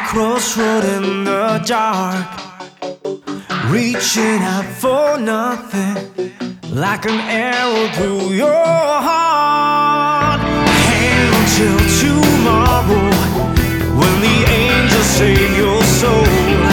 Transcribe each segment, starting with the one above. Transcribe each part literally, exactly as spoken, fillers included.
crossroad in the dark, reaching out for nothing, like an arrow through your heart. Hang until tomorrow, when the angels save your soul.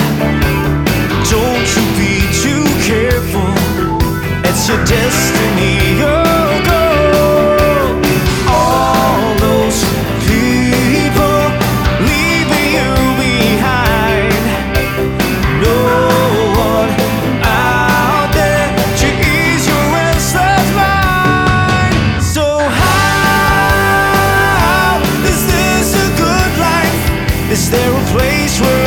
Don't you be too careful, it's your destiny, your goal. All those people leaving you behind, no one out there to ease your restless mind. So how is this a good life? Is there a place where